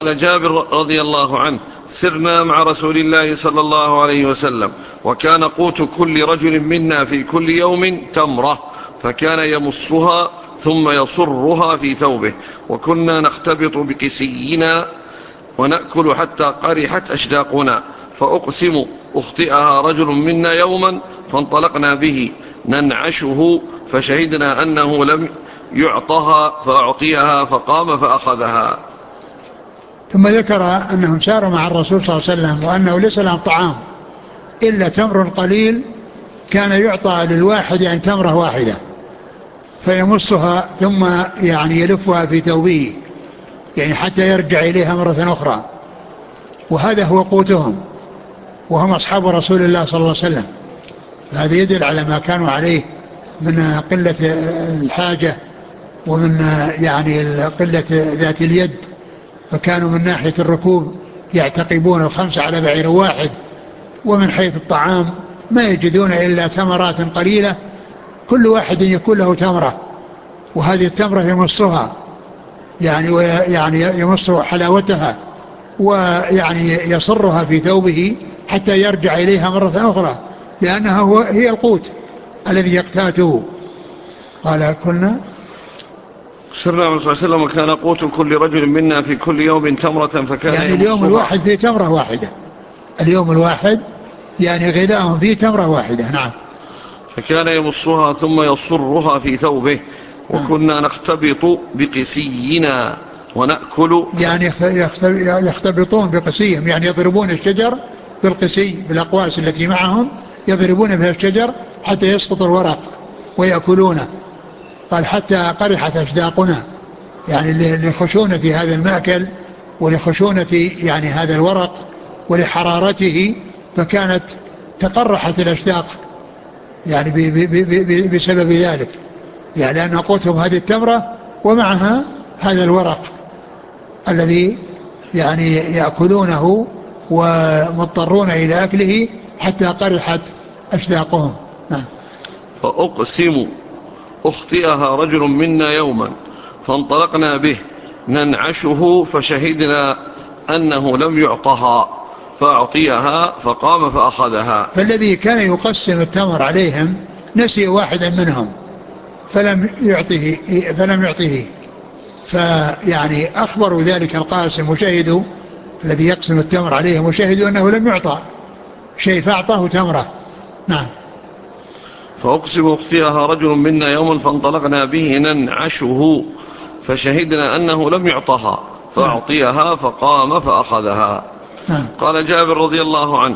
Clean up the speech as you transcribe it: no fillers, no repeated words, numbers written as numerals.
قال جابر رضي الله عنه: سرنا مع رسول الله صلى الله عليه وسلم، وكان قوت كل رجل منا في كل يوم تمرة، فكان يمصها ثم يصرها في ثوبه، وكنا نختبط بكسينا ونأكل حتى قرحت أشداقنا، فأقسم أخطئها رجل منا يوما فانطلقنا به ننعشه، فشهدنا أنه لم يعطها فأعطيها فقام فأخذها. ثم ذكر أنهم ساروا مع الرسول صلى الله عليه وسلم وأنه ليس لهم طعام إلا تمر قليل، كان يعطى للواحد يعني تمرة واحدة فيمصها ثم يعني يلفها في ثوبه يعني حتى يرجع إليها مرة أخرى، وهذا هو قوتهم وهم أصحاب رسول الله صلى الله عليه وسلم. هذا يدل على ما كانوا عليه من قلة الحاجة ومن يعني قلة ذات اليد، فكانوا من ناحية الركوب يعتقبون 5 على بعير واحد، ومن حيث الطعام ما يجدون إلا تمرات قليلة، كل واحد يكون له تمرة، وهذه التمرة يمصها يعني يمص حلاوتها ويعني يصرها في ثوبه حتى يرجع إليها مرة أخرى، لأنها هي القوت الذي يقتاته. قال كنا سرنا عليه الصلاة والسلام، وكان قوت كل رجل منا في كل يوم تمرة، فكان يعني يمصها. اليوم الواحد فيه تمرة واحدة، اليوم الواحد يعني غذاءهم فيه تمرة واحدة. نعم. فكان يمصها ثم يصرها في ثوبه، نعم. وكنا نختبط بقسينا ونأكل. يعني يختبطون بقسيهم، يعني يضربون الشجر بالقسي بالأقواس التي معهم، يضربون بها الشجر حتى يسقط الورق ويأكلونه. قال حتى قرحت أشداقنا، يعني لخشونة هذا المأكل ولخشونة يعني هذا الورق ولحرارته، فكانت تقرحت الأشداق يعني بسبب ذلك، يعني لأن قوتهم هذه التمرة ومعها هذا الورق الذي يعني يأكلونه ومضطرون إلى أكله حتى قرحت أشداقهم. نعم. فأقسم أخطئها رجل منا يوما فانطلقنا به ننعشه، فشهدنا أنه لم يعطها فأعطيها فقام فأخذها. فالذي كان يقسم التمر عليهم نسي واحدا منهم فلم يعطه فيعني أخبروا ذلك القاسم وشهدوا، الذي يقسم التمر عليهم وشهدوا أنه لم يعطى شيء فأعطاه تمرة. نعم. فأقسم أخطئها رجل منا يوما فانطلقنا به ننعشه، فشهدنا أنه لم يعطها نعم. فأعطيها فقام فأخذها. نعم. قال جابر رضي الله عنه: